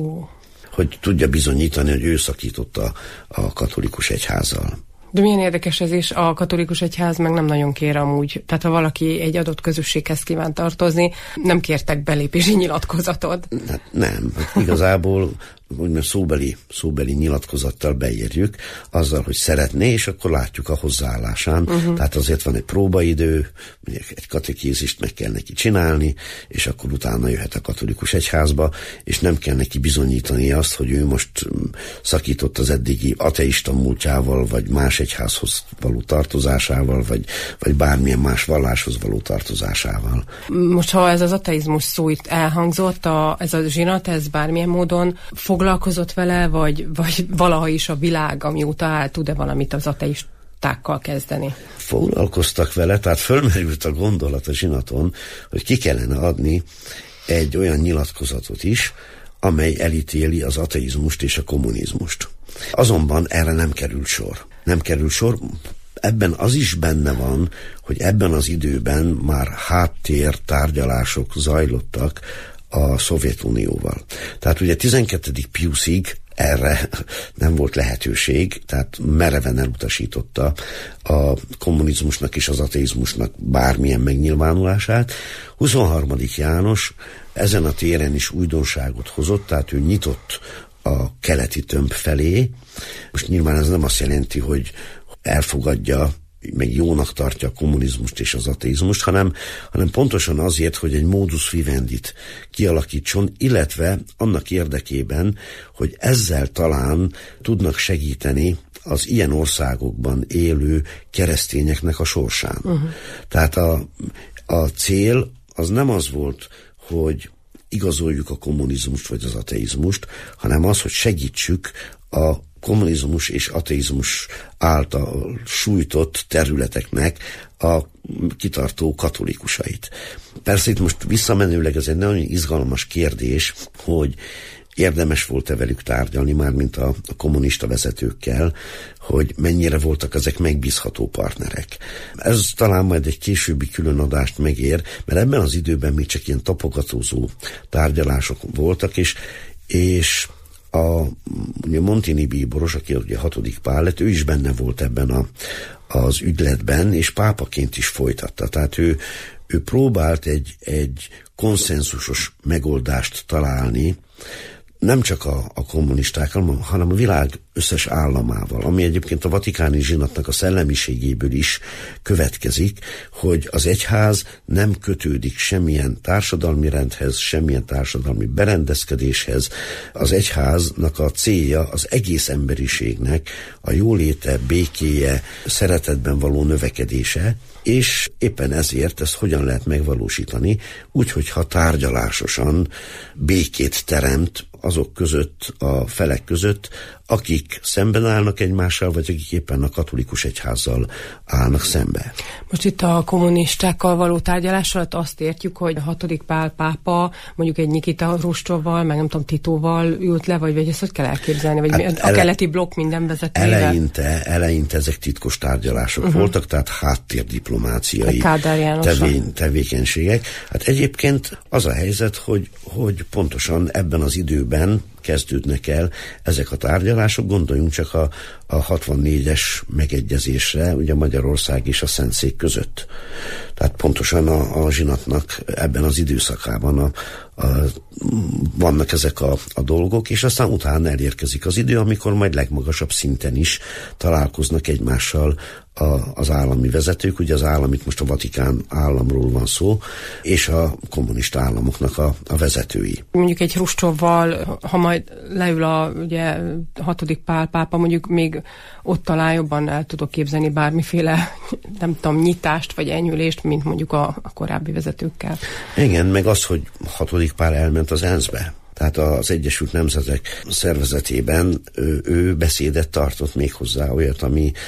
Hogy tudja bizonyítani, hogy ő szakította a katolikus egyházzal. De milyen érdekes ez is, a katolikus egyház meg nem nagyon kér amúgy. Tehát ha valaki egy adott közösséghez kíván tartozni, nem kértek belépési nyilatkozatot. Hát nem, igazából úgymond szóbeli nyilatkozattal beírjuk, azzal, hogy szeretné, és akkor látjuk a hozzáállásán. Tehát azért van egy próbaidő, egy katekézist meg kell neki csinálni, és akkor utána jöhet a katolikus egyházba, és nem kell neki bizonyítani azt, hogy ő most szakított az eddigi ateista múltjával, vagy más egyházhoz való tartozásával, vagy bármilyen más valláshoz való tartozásával. Most, ha ez az ateizmus szó itt elhangzott, ez a zsinat, ez bármilyen módon foglalkozott vele, vagy valaha is a világ, amióta áll, tud-e valamit az ateistákkal kezdeni? Foglalkoztak vele, tehát fölmerült a gondolat a zsinaton, hogy ki kellene adni egy olyan nyilatkozatot is, amely elítéli az ateizmust és a kommunizmust. Azonban erre nem került sor. Ebben az is benne van, hogy ebben az időben már háttér tárgyalások zajlottak a Szovjetunióval. Tehát ugye 12. Piusig erre nem volt lehetőség, tehát mereven elutasította a kommunizmusnak és az ateizmusnak bármilyen megnyilvánulását. 23. János ezen a téren is újdonságot hozott, tehát ő nyitott a keleti tömb felé. Most nyilván ez nem azt jelenti, hogy elfogadja, meg jónak tartja a kommunizmust és az ateizmust, hanem pontosan azért, hogy egy modus vivendit kialakítson, illetve annak érdekében, hogy ezzel talán tudnak segíteni az ilyen országokban élő keresztényeknek a sorsán. Tehát a cél az nem az volt, hogy igazoljuk a kommunizmust vagy az ateizmust, hanem az, hogy segítsük a kommunizmus és ateizmus által sújtott területeknek a kitartó katolikusait. Persze itt most visszamenőleg ez egy nagyon izgalmas kérdés, hogy érdemes volt-e velük tárgyalni, mármint a kommunista vezetőkkel, hogy mennyire voltak ezek megbízható partnerek. Ez talán majd egy későbbi különadást megér, mert ebben az időben még csak ilyen tapogatózó tárgyalások voltak, és ugye Montini bíboros, aki ugye 6. Pál lett, ő is benne volt ebben az ügyletben, és pápaként is folytatta. Tehát ő próbált egy konszenzusos megoldást találni, nem csak a kommunistákkal, hanem a világ összes államával, ami egyébként a vatikáni zsinatnak a szellemiségéből is következik, hogy az egyház nem kötődik semmilyen társadalmi rendhez, semmilyen társadalmi berendezkedéshez. Az egyháznak a célja az egész emberiségnek a jóléte, békéje, szeretetben való növekedése, és éppen ezért ezt hogyan lehet megvalósítani, úgyhogy ha tárgyalásosan békét teremt azok között, a felek között, akik szemben állnak egymással, vagy akik éppen a katolikus egyházzal állnak szembe. Most itt a kommunistákkal való tárgyalás alatt azt értjük, hogy a 6. Pál pápa mondjuk egy Nikita Hruscsovval, meg nem tudom, Titóval ült le, vagy ezt hogy kell elképzelni? Vagy hát a keleti blokk minden vezetőjével? Eleinte ezek titkos tárgyalások voltak, tehát háttérdiplomáciai tevékenységek. Hát egyébként az a helyzet, hogy pontosan ebben az időben kezdődnek el ezek a tárgyalások, gondoljunk csak a 64-es megegyezésre, ugye Magyarország és a Szentszék között. Tehát pontosan a zsinatnak ebben az időszakában vannak ezek a dolgok, és aztán utána elérkezik az idő, amikor majd legmagasabb szinten is találkoznak egymással az állami vezetők, ugye az állam, itt most a Vatikán államról van szó, és a kommunista államoknak a vezetői. Mondjuk egy Hruscsovval, ha majd leül a ugye, 6. Pál pápa, mondjuk még ott talán jobban el tudok képzelni bármiféle, nem tudom, nyitást vagy enyhülést, mint mondjuk a korábbi vezetőkkel. Igen, meg az, hogy 6. Pál elment az ENSZ-be. Tehát az Egyesült Nemzetek szervezetében ő beszédet tartott még hozzá, olyat,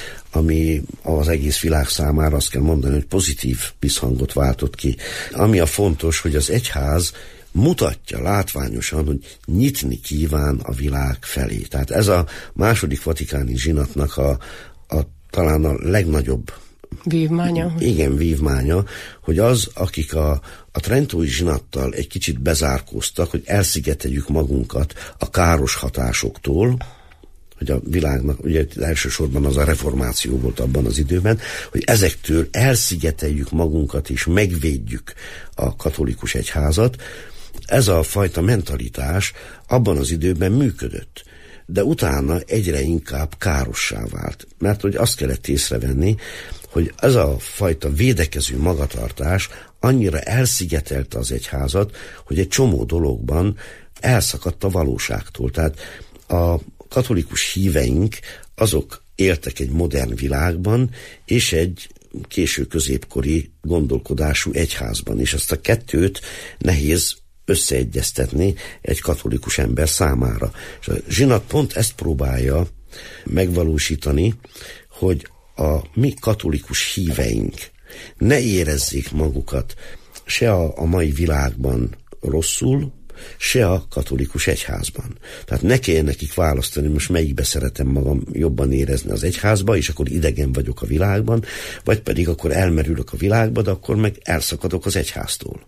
ami az egész világ számára azt kell mondani, hogy pozitív visszhangot váltott ki. Ami a fontos, hogy az egyház mutatja látványosan, hogy nyitni kíván a világ felé. Tehát ez a második vatikáni zsinatnak talán a legnagyobb vívmánya. Igen, vívmánya, hogy akik a trentói zsinattal egy kicsit bezárkóztak, hogy elszigeteljük magunkat a káros hatásoktól, hogy a világnak, ugye elsősorban az a reformáció volt abban az időben, hogy ezektől elszigeteljük magunkat és megvédjük a katolikus egyházat. Ez a fajta mentalitás abban az időben működött, de utána egyre inkább károssá vált. Mert hogy azt kellett észrevenni, hogy ez a fajta védekező magatartás annyira elszigetelte az egyházat, hogy egy csomó dologban elszakadt a valóságtól. Tehát a katolikus híveink azok éltek egy modern világban, és egy késő középkori gondolkodású egyházban, és ezt a kettőt nehéz összeegyeztetni egy katolikus ember számára. És a zsinat pont ezt próbálja megvalósítani, hogy a mi katolikus híveink ne érezzék magukat se a mai világban rosszul, se a katolikus egyházban. Tehát ne kelljen nekik választani, most melyikbe szeretem magam jobban érezni, az egyházba, és akkor idegen vagyok a világban, vagy pedig akkor elmerülök a világba, de akkor meg elszakadok az egyháztól.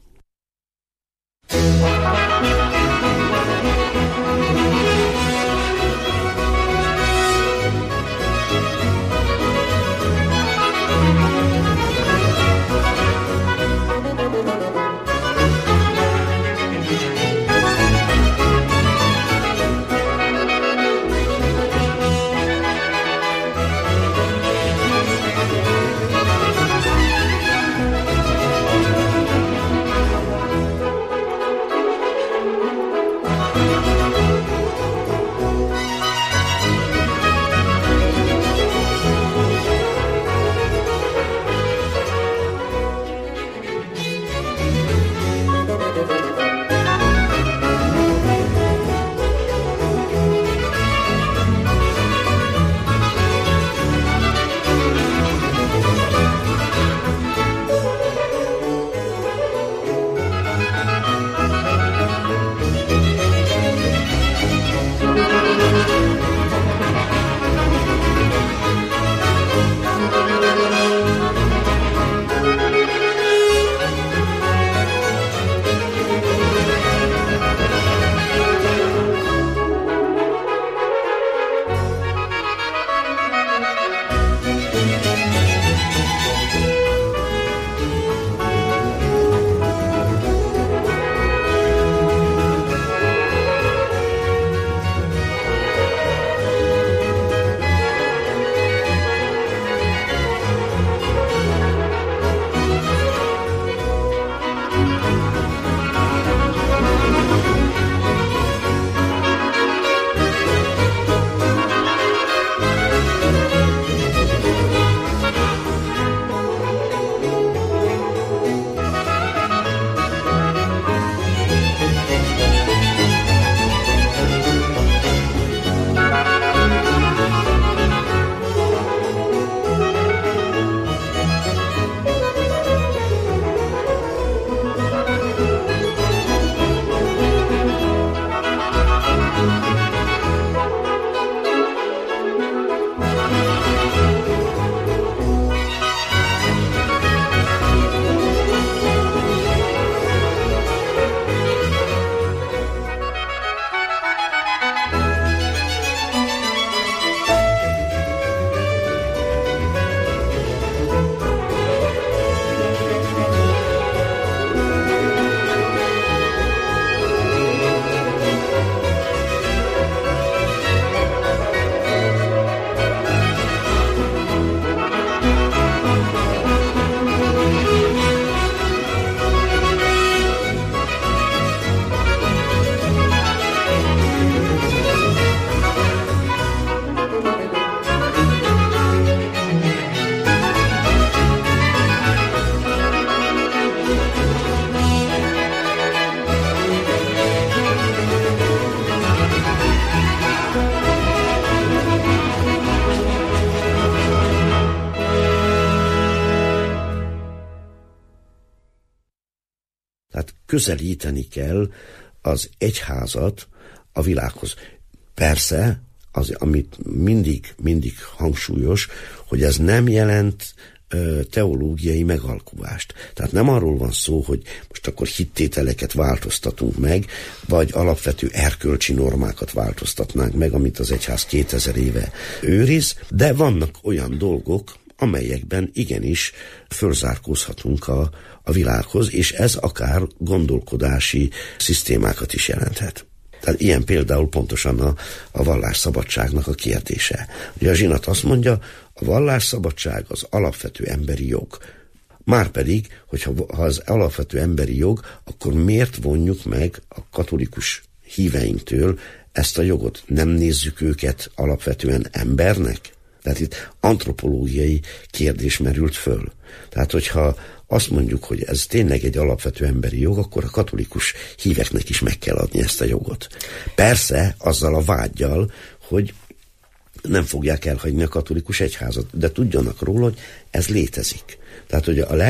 Tehát közelíteni kell az egyházat a világhoz. Persze, amit mindig hangsúlyos, hogy ez nem jelent teológiai megalkuvást. Tehát nem arról van szó, hogy most akkor hittételeket változtatunk meg, vagy alapvető erkölcsi normákat változtatnánk meg, amit az egyház 2000 éve őriz, de vannak olyan dolgok, amelyekben igenis fölzárkózhatunk a világhoz, és ez akár gondolkodási szisztémákat is jelenthet. Tehát ilyen például pontosan a vallásszabadságnak a kérdése. Ugye a zsinat azt mondja, a vallásszabadság az alapvető emberi jog. Márpedig, hogyha az alapvető emberi jog, akkor miért vonjuk meg a katolikus híveinktől ezt a jogot? Nem nézzük őket alapvetően embernek? Tehát itt antropológiai kérdés merült föl. Tehát, hogyha azt mondjuk, hogy ez tényleg egy alapvető emberi jog, akkor a katolikus híveknek is meg kell adni ezt a jogot. Persze, azzal a vággyal, hogy nem fogják elhagyni a katolikus egyházat, de tudjanak róla, hogy ez létezik. Tehát, hogy a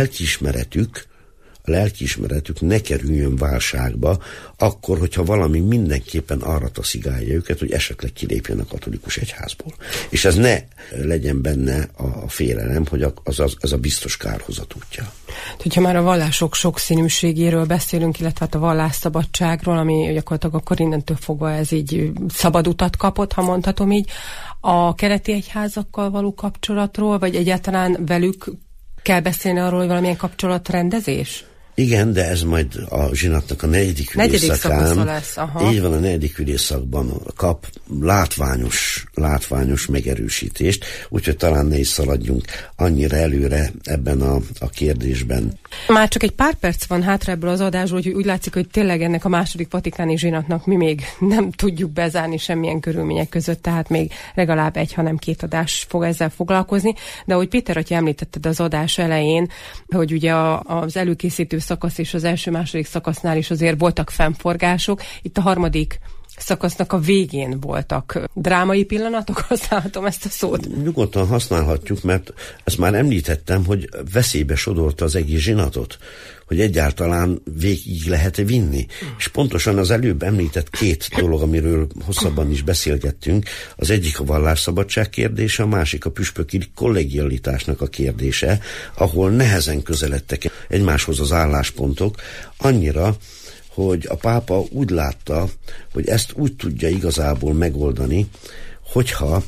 lelkiismeretük ne kerüljön válságba, akkor, hogyha valami mindenképpen arra taszigálja őket, hogy esetleg kilépjen a katolikus egyházból. És ez ne legyen benne a félelem, hogy az a biztos kárhozat útja. Hogyha már a vallások sokszínűségéről beszélünk, illetve hát a vallásszabadságról, ami gyakorlatilag akkor innentől fogva ez így szabad utat kapott, ha mondhatom így, a keleti egyházakkal való kapcsolatról, vagy egyáltalán velük kell beszélni arról, hogy valamilyen kapcsolatrendezés? Igen, de ez majd a zsinatnak a negyedik ülésszakán, lesz, így van, a negyedik ülésszakban kap látványos megerősítést, úgyhogy talán ne is szaladjunk annyira előre ebben a kérdésben. Már csak egy pár perc van hátra ebből az adásból, úgyhogy úgy látszik, hogy tényleg ennek a második vatikáni zsinatnak mi még nem tudjuk bezárni semmilyen körülmények között, tehát még legalább egy, hanem 2 adás fog ezzel foglalkozni. De ahogy Péter atya említetted az adás elején, hogy ugye az előkészítő szakasz és az első-második szakasznál is azért voltak fennforgások, itt a harmadik szakasznak a végén voltak drámai pillanatok, használhatom ezt a szót? Nyugodtan használhatjuk, mert ezt már említettem, hogy veszélybe sodorta az egész zsinatot, hogy egyáltalán végig lehet-e vinni. És pontosan az előbb említett 2 dolog, amiről hosszabban is beszélgettünk, az egyik a vallásszabadság kérdése, a másik a püspöki kollegialitásnak a kérdése, ahol nehezen közeledtek egymáshoz az álláspontok, annyira, hogy a pápa úgy látta, hogy ezt úgy tudja igazából megoldani, hogyha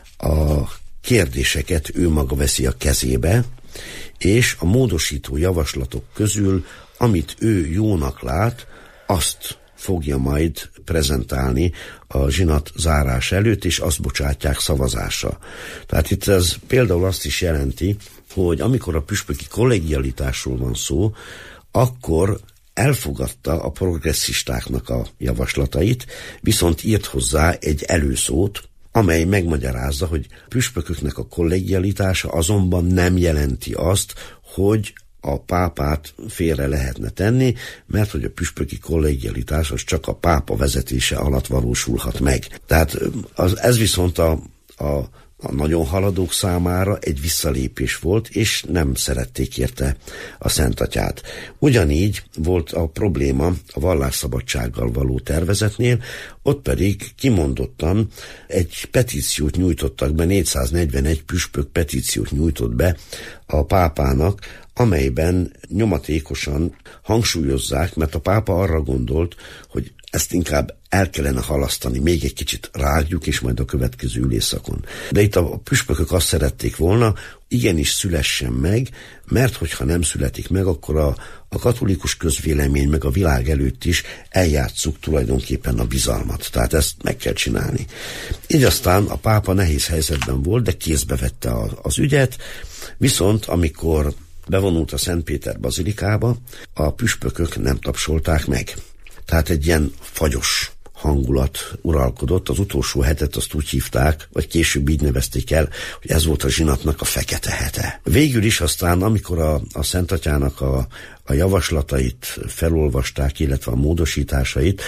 a kérdéseket ő maga veszi a kezébe, és a módosító javaslatok közül, amit ő jónak lát, azt fogja majd prezentálni a zsinat zárás előtt, és azt bocsátják szavazásra. Tehát itt ez például azt is jelenti, hogy amikor a püspöki kollegialitásról van szó, akkor elfogadta a progresszistáknak a javaslatait, viszont írt hozzá egy előszót, amely megmagyarázza, hogy püspököknek a kollegialitása azonban nem jelenti azt, hogy a pápát félre lehetne tenni, mert hogy a püspöki kollegialitás az csak a pápa vezetése alatt valósulhat meg. Tehát ez viszont a nagyon haladók számára egy visszalépés volt, és nem szerették érte a Szent Atyát. Ugyanígy volt a probléma a vallásszabadsággal való tervezetnél, ott pedig kimondottan egy petíciót nyújtottak be, 441 püspök petíciót nyújtott be a pápának, amelyben nyomatékosan hangsúlyozzák, mert a pápa arra gondolt, hogy ezt inkább el kellene halasztani, még egy kicsit rágjuk, és majd a következő ülésszakon. De itt a püspökök azt szerették volna, igenis szülessen meg, mert hogyha nem születik meg, akkor a katolikus közvélemény, meg a világ előtt is eljátsszuk tulajdonképpen a bizalmat. Tehát ezt meg kell csinálni. Így aztán a pápa nehéz helyzetben volt, de kézbe vette az ügyet, viszont amikor bevonult a Szent Péter bazilikába, a püspökök nem tapsolták meg. Tehát egy ilyen fagyos hangulat uralkodott. Az utolsó hetet azt úgy hívták, vagy később így nevezték el, hogy ez volt a zsinatnak a fekete hete. Végül is aztán, amikor a Szent Atyának a javaslatait felolvasták, illetve a módosításait,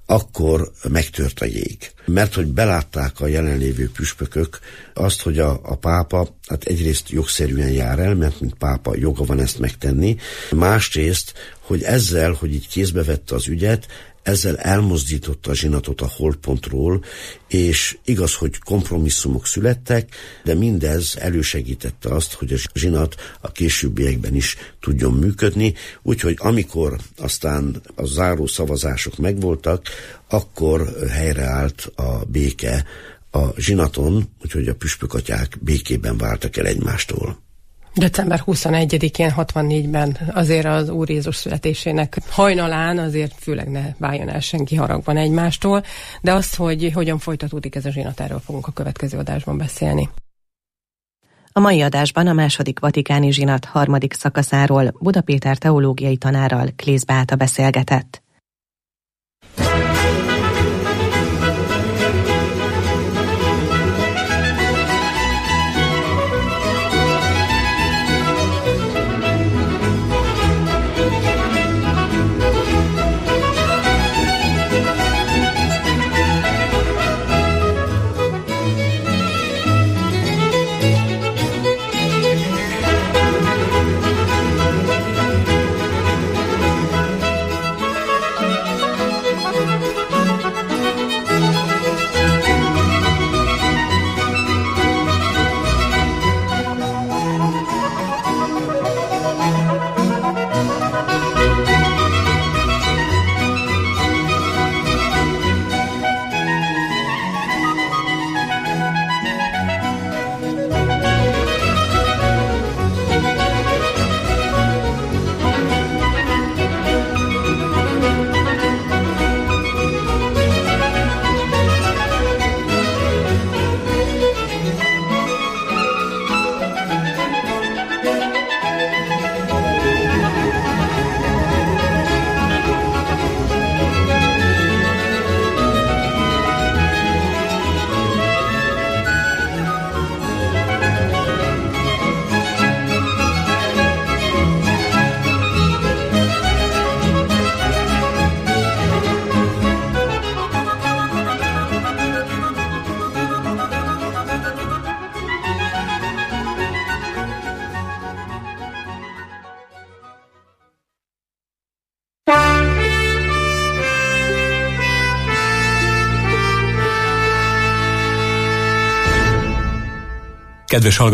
akkor megtört a jég. Mert hogy belátták a jelenlévő püspökök azt, hogy a pápa hát egyrészt jogszerűen jár el, mert mint pápa joga van ezt megtenni, másrészt, hogy ezzel, hogy így kézbe vette az ügyet, ezzel elmozdította a zsinatot a holtpontról, és igaz, hogy kompromisszumok születtek, de mindez elősegítette azt, hogy a zsinat a későbbiekben is tudjon működni, úgyhogy amikor aztán a záró szavazások megvoltak, akkor helyreállt a béke a zsinaton, úgyhogy a püspökatyák békében váltak el egymástól. December 21-én 64-ben azért az Úr Jézus születésének hajnalán azért főleg ne váljon el senki haragban egymástól, de azt, hogy hogyan folytatódik ez a zsinat, erről fogunk a következő adásban beszélni. A mai adásban a második vatikáni zsinat harmadik szakaszáról Buda Péter teológiai tanárral Klész Beáta beszélgetett. Kedves hallgatók!